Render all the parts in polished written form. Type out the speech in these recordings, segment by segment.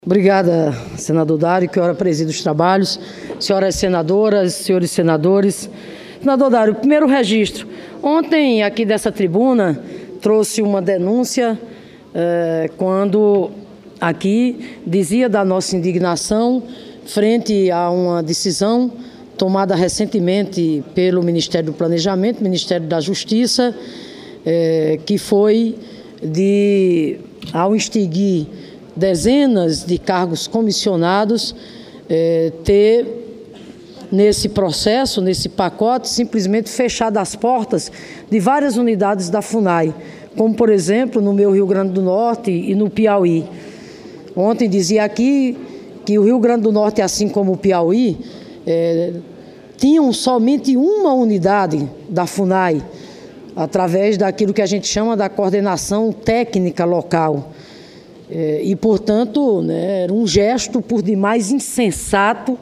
Obrigada, senador Dário, que ora preside os trabalhos, senhoras senadoras, senhores senadores. Senador Dário, primeiro registro. Ontem, aqui dessa tribuna, trouxe uma denúncia quando aqui dizia da nossa indignação frente a uma decisão tomada recentemente pelo Ministério do Planejamento, Ministério da Justiça, que foi ao extinguir dezenas de cargos comissionados, ter nesse processo, nesse pacote, simplesmente fechado as portas de várias unidades da FUNAI, como, por exemplo, no meu Rio Grande do Norte e no Piauí. Ontem dizia aqui que o Rio Grande do Norte, assim como o Piauí, tinham somente uma unidade da FUNAI, através daquilo que a gente chama da coordenação técnica local. E, portanto, era um gesto por demais insensato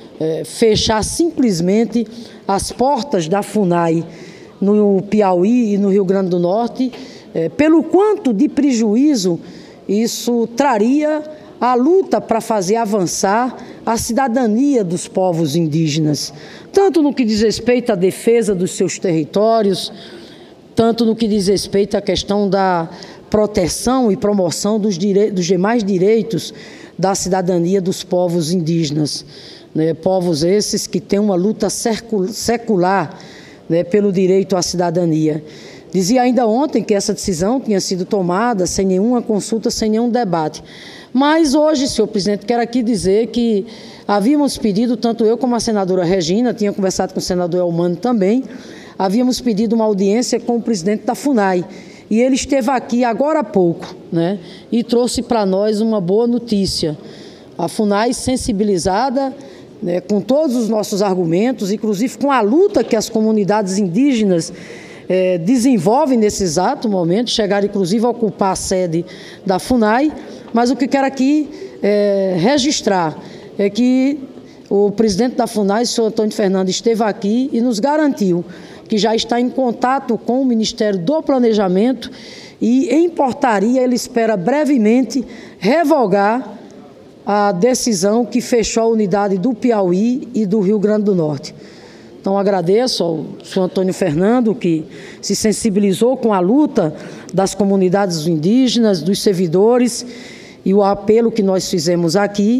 fechar simplesmente as portas da FUNAI no Piauí e no Rio Grande do Norte, pelo quanto de prejuízo isso traria à luta para fazer avançar a cidadania dos povos indígenas, tanto no que diz respeito à defesa dos seus territórios, tanto no que diz respeito à questão da proteção e promoção dos demais direitos da cidadania dos povos indígenas, povos esses que têm uma luta secular, pelo direito à cidadania. Dizia ainda ontem que essa decisão tinha sido tomada sem nenhuma consulta, sem nenhum debate. Mas hoje, senhor presidente, quero aqui dizer que havíamos pedido, tanto eu como a senadora Regina, tinha conversado com o senador Elmano também, havíamos pedido uma audiência com o presidente da FUNAI. E ele esteve aqui agora há pouco, e trouxe para nós uma boa notícia. A FUNAI sensibilizada, com todos os nossos argumentos, inclusive com a luta que as comunidades indígenas desenvolvem nesse exato momento, chegaram inclusive a ocupar a sede da FUNAI, mas o que quero aqui registrar é que o presidente da FUNAI, o senhor Antônio Fernando, esteve aqui e nos garantiu que já está em contato com o Ministério do Planejamento e, em portaria, ele espera brevemente revogar a decisão que fechou a unidade do Piauí e do Rio Grande do Norte. Então, agradeço ao senhor Antônio Fernando, que se sensibilizou com a luta das comunidades indígenas, dos servidores, e o apelo que nós fizemos aqui,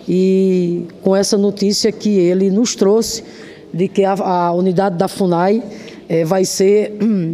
e com essa notícia que ele nos trouxe, de que a unidade da FUNAI vai ser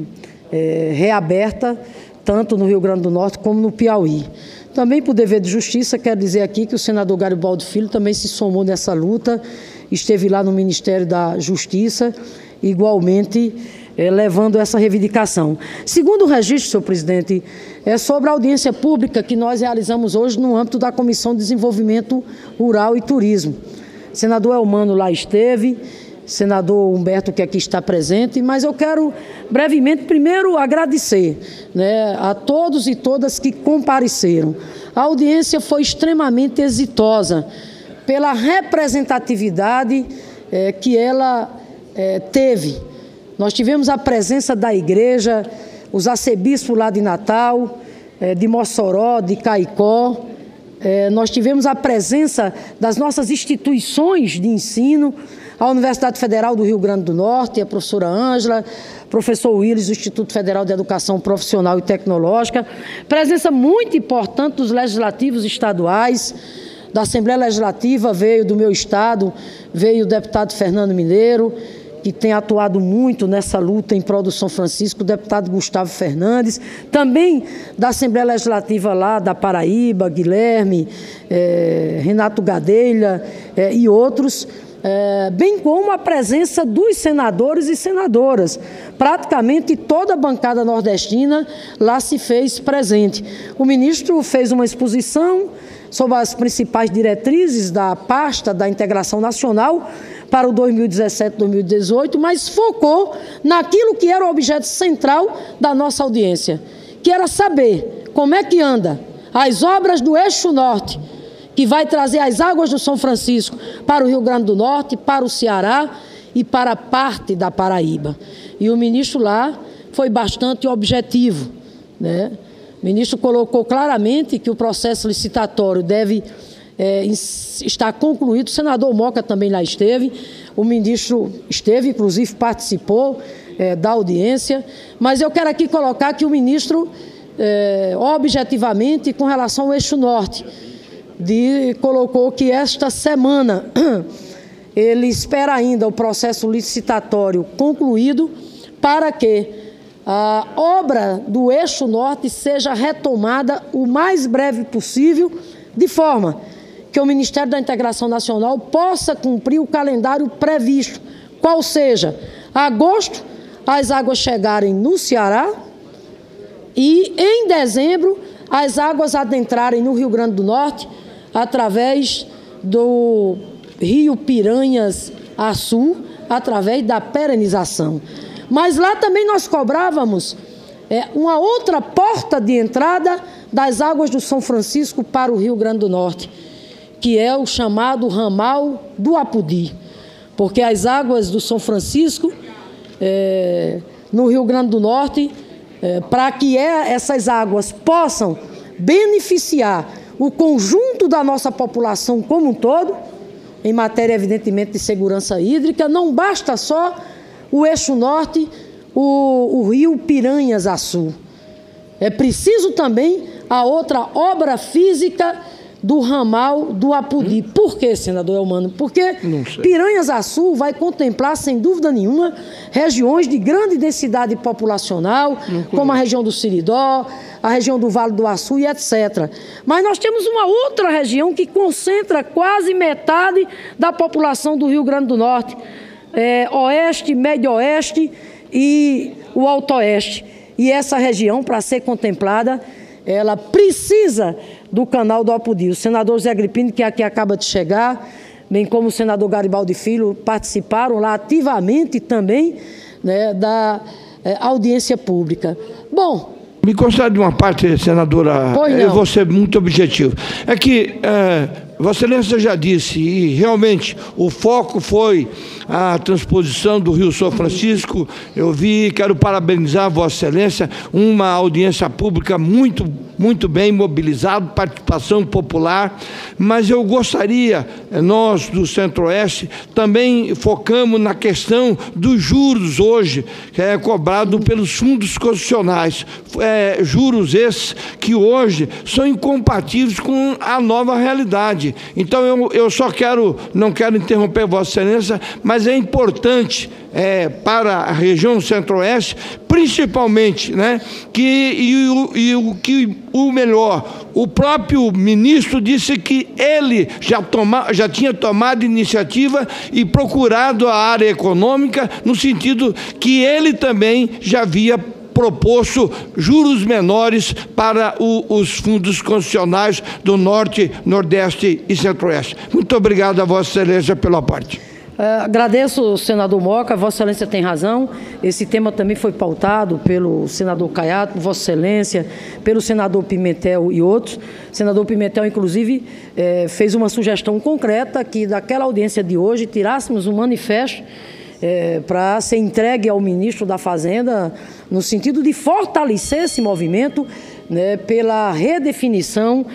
reaberta tanto no Rio Grande do Norte como no Piauí. Também, por dever de justiça, quero dizer aqui que o senador Garibaldo Filho também se somou nessa luta, esteve lá no Ministério da Justiça, igualmente levando essa reivindicação. Segundo o registro, senhor presidente, é sobre a audiência pública que nós realizamos hoje no âmbito da Comissão de Desenvolvimento Rural e Turismo. O senador Elmano lá esteve, senador Humberto, que aqui está presente, mas eu quero brevemente primeiro agradecer a todos e todas que compareceram. A audiência foi extremamente exitosa pela representatividade que ela teve. Nós tivemos a presença da igreja, os arcebispos lá de Natal, de Mossoró, de Caicó, nós tivemos a presença das nossas instituições de ensino, a Universidade Federal do Rio Grande do Norte, a professora Ângela, professor Willis, do Instituto Federal de Educação Profissional e Tecnológica, presença muito importante dos legislativos estaduais, da Assembleia Legislativa veio do meu estado, veio o deputado Fernando Mineiro, que tem atuado muito nessa luta em prol do São Francisco, o deputado Gustavo Fernandes, também da Assembleia Legislativa lá da Paraíba, Guilherme, Renato Gadelha e outros, bem como a presença dos senadores e senadoras. Praticamente toda a bancada nordestina lá se fez presente. O ministro fez uma exposição sobre as principais diretrizes da pasta da integração nacional para o 2017-2018, mas focou naquilo que era o objeto central da nossa audiência, que era saber como é que anda as obras do Eixo Norte, que vai trazer as águas do São Francisco para o Rio Grande do Norte, para o Ceará e para parte da Paraíba. E o ministro lá foi bastante objetivo, O ministro colocou claramente que o processo licitatório deve estar concluído. O senador Moca também lá esteve, o ministro esteve, inclusive participou da audiência, mas eu quero aqui colocar que o ministro, objetivamente, com relação ao eixo norte, colocou que esta semana ele espera ainda o processo licitatório concluído para que a obra do eixo norte seja retomada o mais breve possível, de forma que o Ministério da Integração Nacional possa cumprir o calendário previsto, qual seja, agosto, as águas chegarem no Ceará e, em dezembro, as águas adentrarem no Rio Grande do Norte através do Rio Piranhas-Açu, através da perenização. Mas lá também nós cobrávamos uma outra porta de entrada das águas do São Francisco para o Rio Grande do Norte, que é o chamado ramal do Apodi, porque as águas do São Francisco, no Rio Grande do Norte, para que essas águas possam beneficiar o conjunto da nossa população como um todo, em matéria, evidentemente, de segurança hídrica, não basta só o eixo norte, o rio Piranhas-Açu. É preciso também a outra obra física do ramal do Apodi. Por quê, senador Elmano? Porque Piranhas-Açu vai contemplar, sem dúvida nenhuma, regiões de grande densidade populacional, como a região do Siridó, a região do Vale do Açu e etc. Mas nós temos uma outra região que concentra quase metade da população do Rio Grande do Norte, oeste, médio oeste e o alto oeste. E essa região, para ser contemplada, ela precisa do canal do Apodi. O senador Zé Agripino, que aqui acaba de chegar, bem como o senador Garibaldi Filho, participaram lá ativamente também, né, da audiência pública. Bom, me concede uma parte, senadora, eu vou ser muito objetivo. É que Vossa Excelência já disse, e realmente o foco foi a transposição do Rio São Francisco. Eu quero parabenizar Vossa Excelência, uma audiência pública muito bem mobilizada, participação popular, mas eu gostaria, nós do Centro-Oeste, também focamos na questão dos juros hoje, que é cobrado pelos fundos constitucionais, juros esses que hoje são incompatíveis com a nova realidade. Então eu não quero interromper Vossa Excelência, mas é importante para a região Centro-Oeste, principalmente, né, o melhor, o próprio ministro disse que ele já tinha tomado iniciativa e procurado a área econômica, no sentido que ele também já havia proposto juros menores para os fundos constitucionais do Norte, Nordeste e Centro-Oeste. Muito obrigado a Vossa Excelência pela parte. Agradeço, senador Moca, Vossa Excelência tem razão. Esse tema também foi pautado pelo senador Caiado, por Vossa Excelência, pelo senador Pimentel e outros. O senador Pimentel, inclusive, fez uma sugestão concreta que daquela audiência de hoje tirássemos um manifesto para ser entregue ao ministro da Fazenda, no sentido de fortalecer esse movimento, né, pela redefinição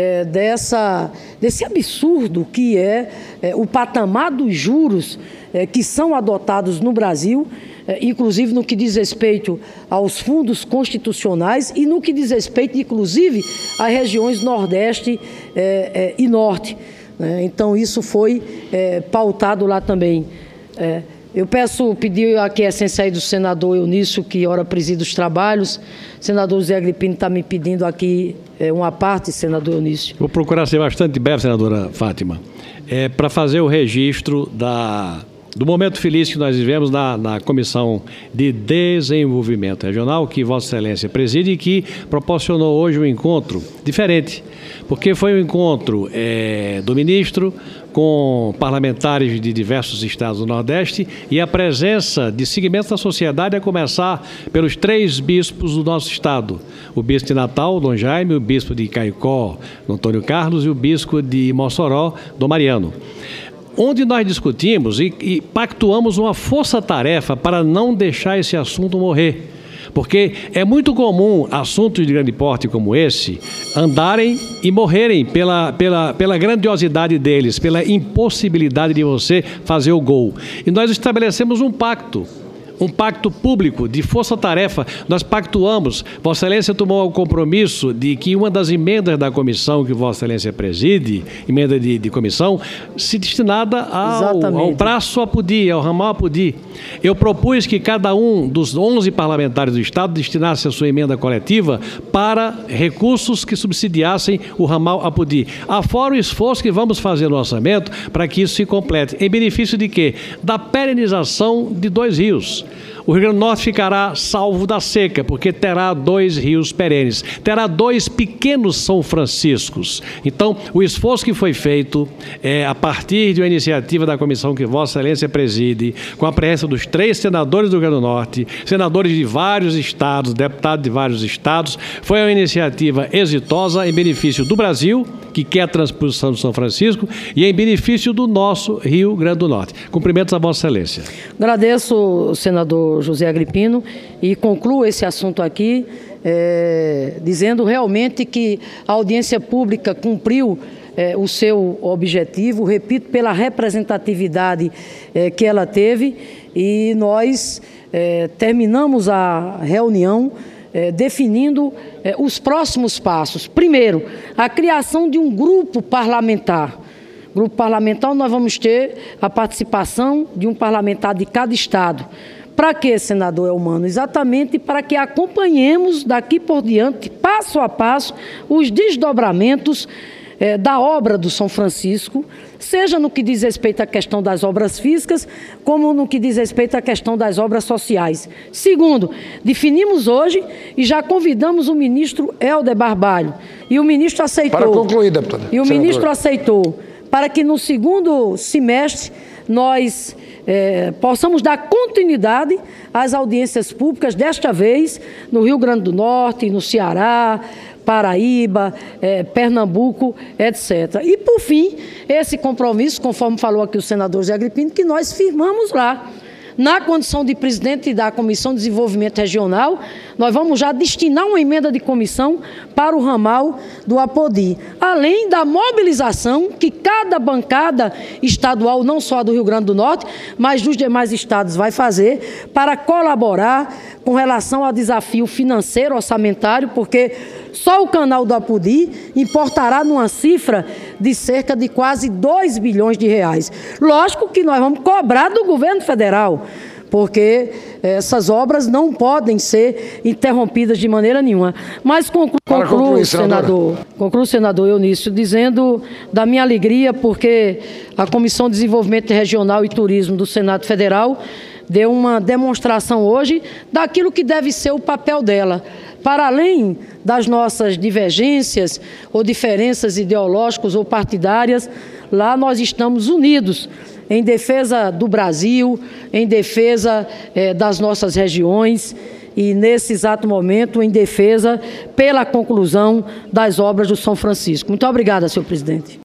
desse absurdo que é o patamar dos juros que são adotados no Brasil, inclusive no que diz respeito aos fundos constitucionais e no que diz respeito, inclusive, às regiões Nordeste e Norte. Né? Então, isso foi pautado lá também. Eu pedir aqui a essência aí do senador Eunício, que ora preside os trabalhos. O senador Zé Agripino está me pedindo aqui uma parte, senador Eunício. Vou procurar ser bastante breve, senadora Fátima, para fazer o registro do momento feliz que nós vivemos na Comissão de Desenvolvimento Regional, que Vossa Excelência preside e que proporcionou hoje um encontro diferente, porque foi um encontro do ministro com parlamentares de diversos estados do Nordeste e a presença de segmentos da sociedade, a começar pelos 3 bispos do nosso estado: o bispo de Natal, Dom Jaime, o bispo de Caicó, Antônio Carlos, e o bispo de Mossoró, Dom Mariano, onde nós discutimos e pactuamos uma força-tarefa para não deixar esse assunto morrer. Porque é muito comum assuntos de grande porte como esse andarem e morrerem pela grandiosidade deles, pela impossibilidade de você fazer o gol. E nós estabelecemos um pacto público de força-tarefa. Nós pactuamos, Vossa Excelência tomou o compromisso de que uma das emendas da comissão que Vossa Excelência preside, emenda de comissão, se destinada ao braço Apodi, ao ramal Apodi. Eu propus que cada um dos 11 parlamentares do Estado destinasse a sua emenda coletiva para recursos que subsidiassem o ramal Apodi. Afora o esforço que vamos fazer no orçamento para que isso se complete. Em benefício de quê? Da perenização de 2 rios. O Rio Grande do Norte ficará salvo da seca, porque terá 2 rios perenes, terá 2 pequenos São Franciscos. Então, o esforço que foi feito a partir de uma iniciativa da comissão que Vossa Excelência preside, com a presença dos 3 senadores do Rio Grande do Norte, senadores de vários estados, deputados de vários estados, foi uma iniciativa exitosa em benefício do Brasil, que quer a transposição do São Francisco, e em benefício do nosso Rio Grande do Norte. Cumprimentos a Vossa Excelência. Agradeço, senador José Agripino, e concluo esse assunto aqui, dizendo realmente que a audiência pública cumpriu o seu objetivo, repito, pela representatividade que ela teve, e nós terminamos a reunião definindo os próximos passos. Primeiro, a criação de um grupo parlamentar. Grupo parlamentar, nós vamos ter a participação de um parlamentar de cada estado. Para quê, senador Elmano? Exatamente para que acompanhemos daqui por diante, passo a passo, os desdobramentos da obra do São Francisco, seja no que diz respeito à questão das obras físicas, como no que diz respeito à questão das obras sociais. Segundo, definimos hoje e já convidamos o ministro Helder Barbalho. E o ministro aceitou. Para concluir, deputada. E o ministro aceitou, para que no segundo semestre nós possamos dar continuidade às audiências públicas, desta vez no Rio Grande do Norte, no Ceará, Paraíba, Pernambuco, etc. E, por fim, esse compromisso, conforme falou aqui o senador Zé Agripino, que nós firmamos lá. Na condição de presidente da Comissão de Desenvolvimento Regional, nós vamos já destinar uma emenda de comissão para o ramal do Apodi, além da mobilização que cada bancada estadual, não só do Rio Grande do Norte, mas dos demais estados, vai fazer para colaborar com relação ao desafio financeiro, orçamentário, porque só o canal do Apodi importará numa cifra de cerca de quase 2 bilhões de reais. Lógico que nós vamos cobrar do governo federal, porque essas obras não podem ser interrompidas de maneira nenhuma. Mas concluo, senador Eunício, dizendo da minha alegria, porque a Comissão de Desenvolvimento Regional e Turismo do Senado Federal deu uma demonstração hoje daquilo que deve ser o papel dela. Para além das nossas divergências ou diferenças ideológicas ou partidárias, lá nós estamos unidos em defesa do Brasil, em defesa das nossas regiões e, nesse exato momento, em defesa pela conclusão das obras do São Francisco. Muito obrigada, senhor presidente.